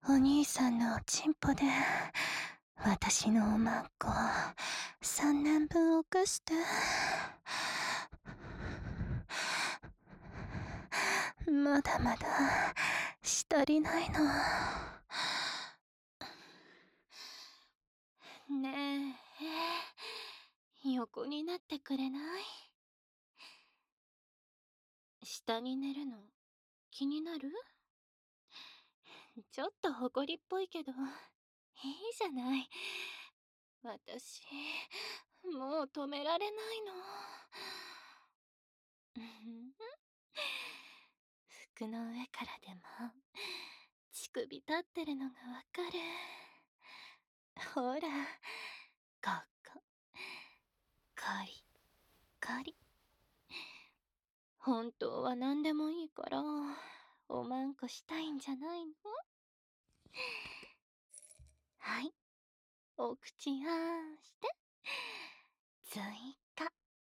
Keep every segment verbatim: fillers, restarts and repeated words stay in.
お兄さんのおちんぽで私のおまんこさんねんぶん犯して、まだまだし足りないの。ねえ、横になってくれない？下に寝るの気になる？ちょっと誇りっぽいけど、いいじゃない。私、もう止められないの。服の上からでも、乳首立ってるのがわかる。ほら、ここ、コリ、コリ。本当は何でもいいから、おまんこしたいんじゃないの？はい、お口あんして。追加。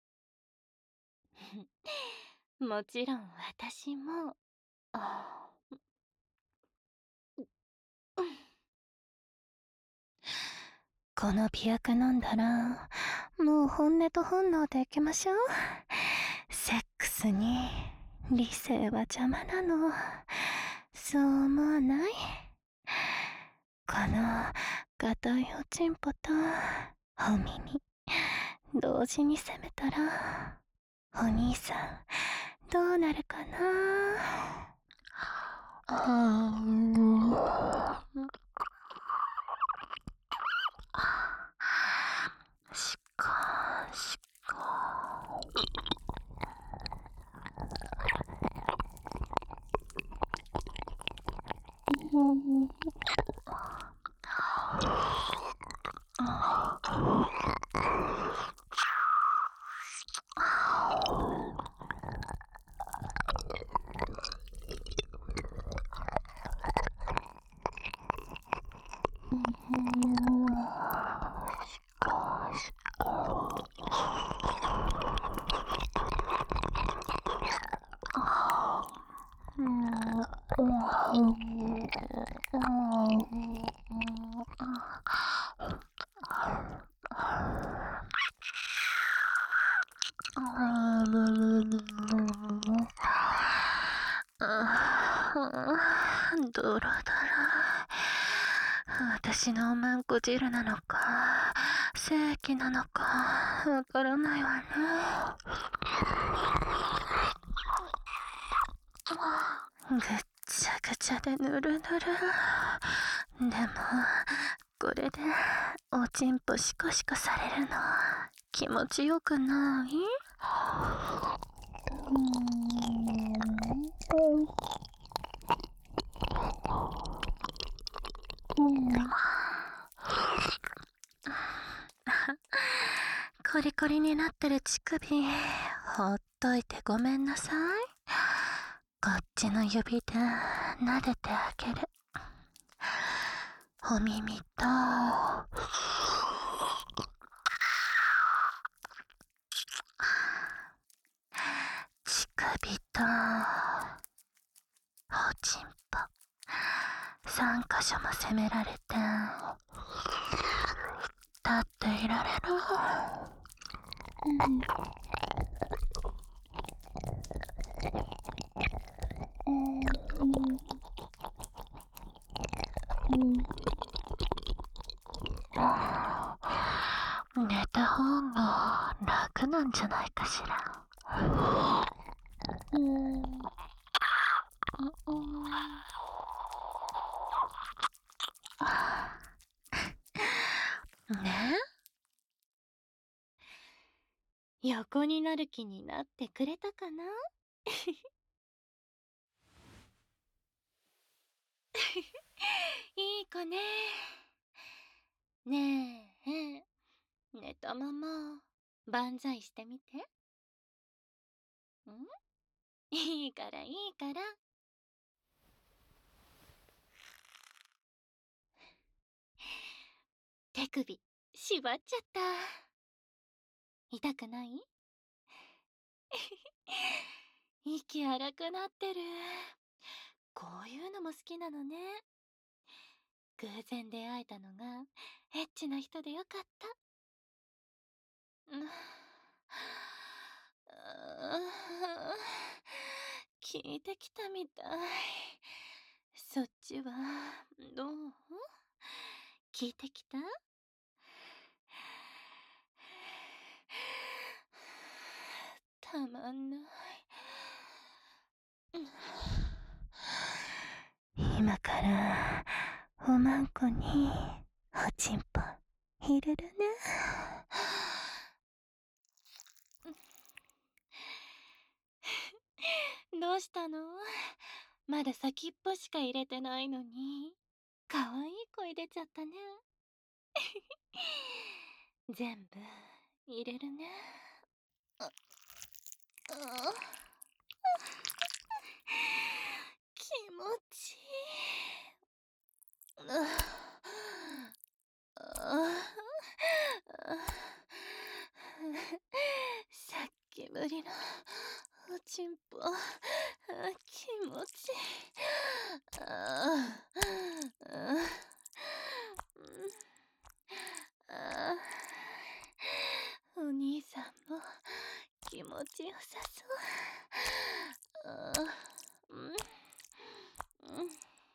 もちろん私も。あこのピアク飲んだら、もう本音と本能でいきましょう。セックスに理性は邪魔なの。そう思わない？この硬いおちんぽとお耳同時に攻めたら、お兄さんどうなるかな？あーしかしかうんドロドロ。私のおまんこ汁なのか精液なのかわからないわね。ぐっちゃぐちゃでぬるぬる。でもこれでおちんぽシコシコされるの気持ちよくない？コリコリになってる乳首ほっといてごめんなさい。こっちの指で撫でてあげる。お耳と乳首とおちんぽ三箇所も責められて立っていられる。うん寝た方が楽なんじゃないかしら。うんねえ、横になる気になってくれたかな？いい子ね。ねえ、寝たまま万歳してみて。んいいからいいから。手首縛っちゃった。痛くない？息荒くなってる。こういうのも好きなのね。 偶然出会えたのがエッチな人でよかった。うん、あー聞いてきたみたい。そっちはどう？聞いてきた？たまんない。今からおまんこにおちんぽ入れるね。どうしたの？まだ先っぽしか入れてないのに。かわいい声出ちゃったね。全部入れるね。ああ気持ちいい。ああさっきぶりのおちんぽ、気持ちいい。あああお兄さんも気持ちよさそう。あうんうん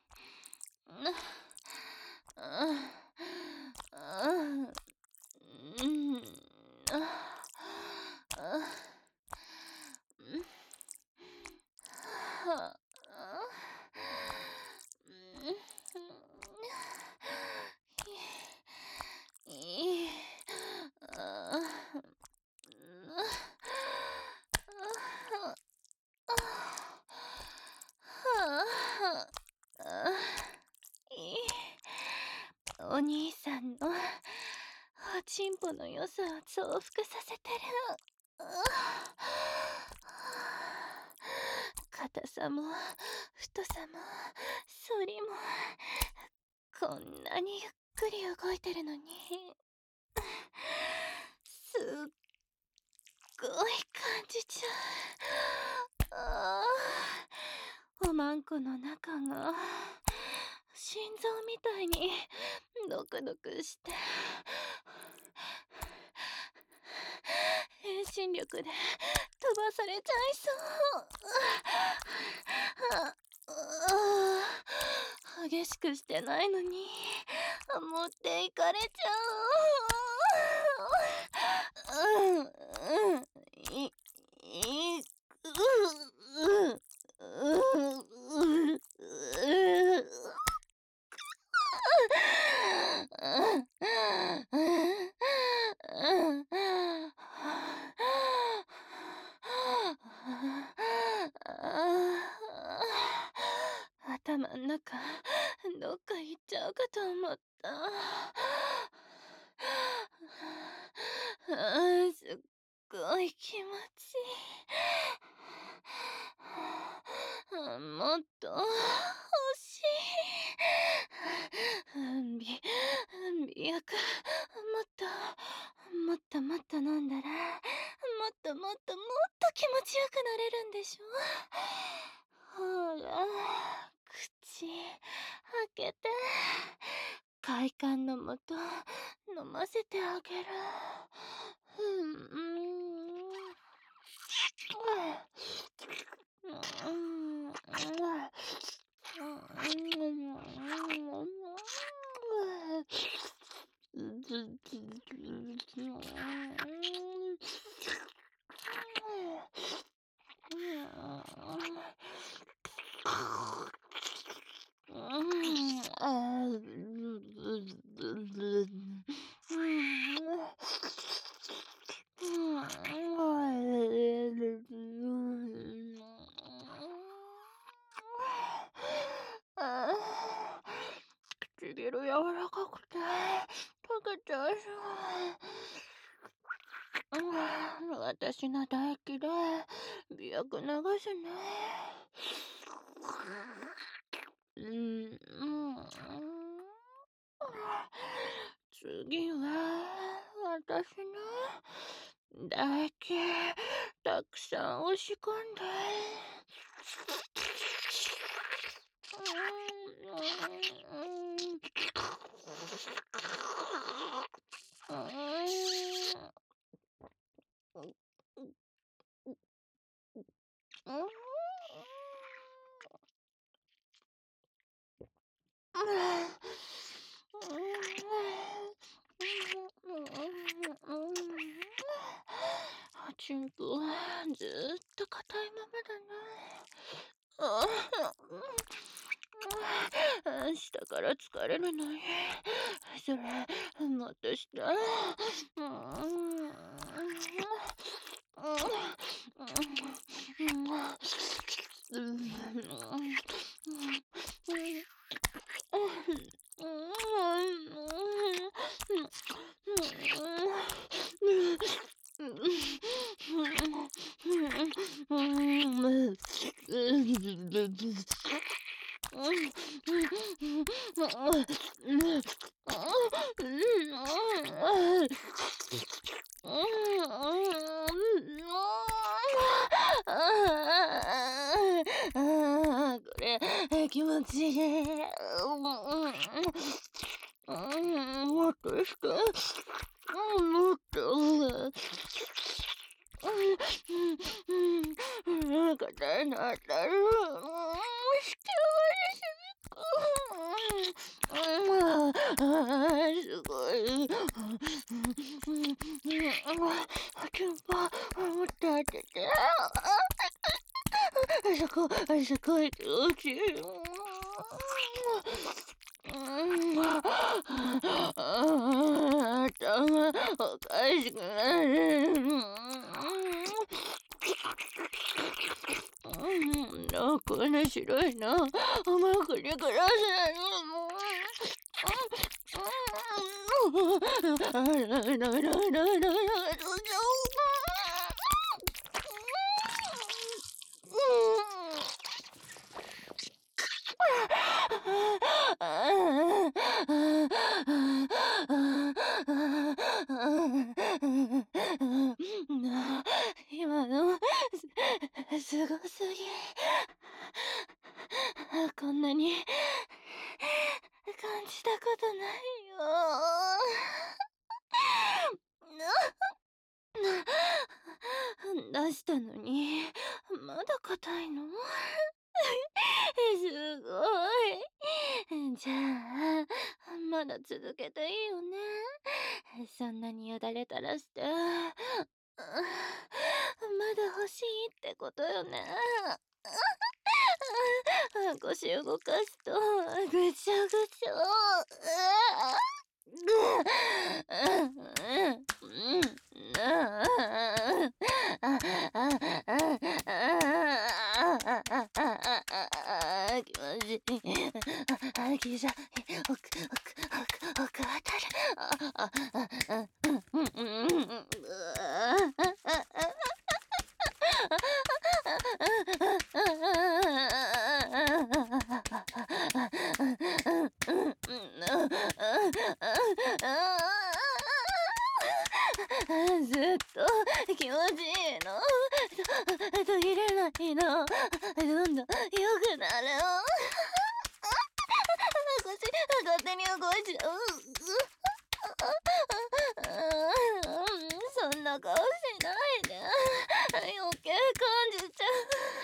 ああうんあうんはあいいあお兄さんのおちんぽの良さを増幅させてる。硬さも太さも反りもこんなにゆっくり動いてるのにすっごい感じちゃう。あーおまんこの中が心臓みたいにドクドクして遠心力で飛ばされちゃいそう。あ激しくしてないのに持っていかれちゃう。うんうんいいうんうんうん頭ん中どっか行っちゃうかと思った。あすっごい気持ちいい。もっと欲しい。び、びやく、もっと、もっともっと飲んだら、もっともっともっと気持ちよくなれるんでしょ。ほら、口、開けて、快感のもと、飲ませてあげる。うん、うん。うん、うん。唇柔らかくて溶けちゃいそう。うん、私の唾液で美薬流すね。うん、うん、次は私の唾液たくさん押し込んで。うんうーん。うん。チンポ、ずーっと硬いままだな。ああ、下から疲れるのに。それ、もっと下。うん。うん。これ、気持ちいい。もっとして。もっと。硬いの当たる。してすごい。チンポ、もっと当てて。すごい、すごい気持ちいい。頭おかしくなる。こんな白いの、僕にください。今のす、すごすぎ。こんなに感じたことないよ。出したのにまだ硬いの？すごい。じゃあまだ続けていいよね。そんなによだれ垂らして、まだ欲しいってことよね。腰動かすとぐちゃぐちゃ。気持ちいい。膝、奥、奥、奥、奥あたる。ずっと気持ちいいの。途切れないの。どんどん良くなる。腰勝手に動いちゃう。そんな顔しないで。余計感じち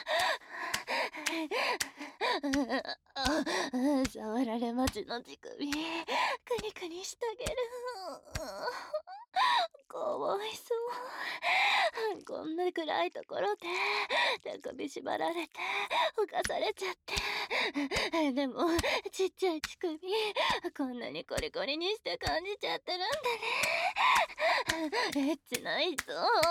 ゃう。触られ待ちの乳首、くにくにしてあげる。かわいそう。こんな暗いところで手首縛られて浮かされちゃって。でもちっちゃい乳首こんなにコリコリにして感じちゃってるんだね。エッチないと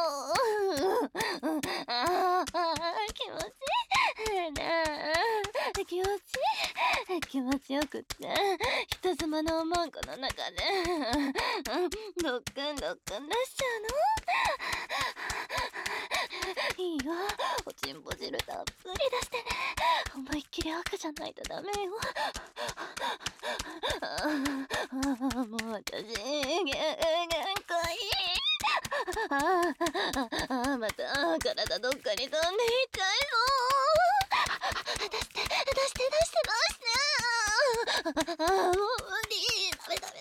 ああ気持ちいいね。気持ちいい。気持ちよくって人妻のおまんこの中でドックンドックン出しちゃうの。いいよ、おちんぽ汁たっぷり出してね。思いっきり赤じゃないとダメよ。もう私限界。あまた体どっかに飛んでいっちゃいそう。出して出して出して出して。あもう無理。ダメダメ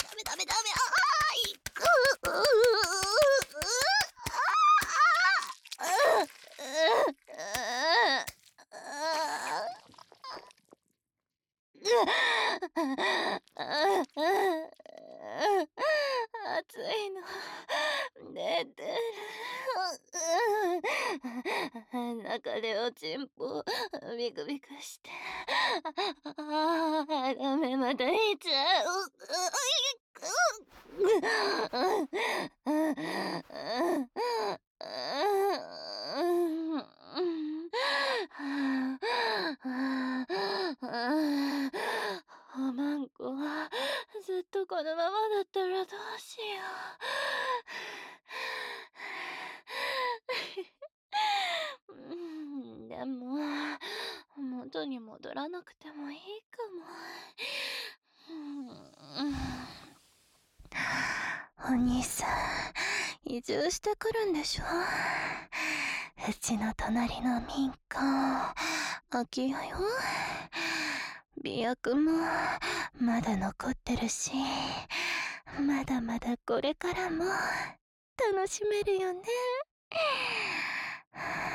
暑いの出てる。中でおちんぽビクビクして、ああダメ、またいちゃう。おまんこはずっとこのままだったらどうしよう。うんでも元に戻らなくてもいいかも。うんお兄さん移住してくるんでしょ。うちの隣の民家空き家よ。美薬もまだ残ってるし、まだまだこれからも楽しめるよね。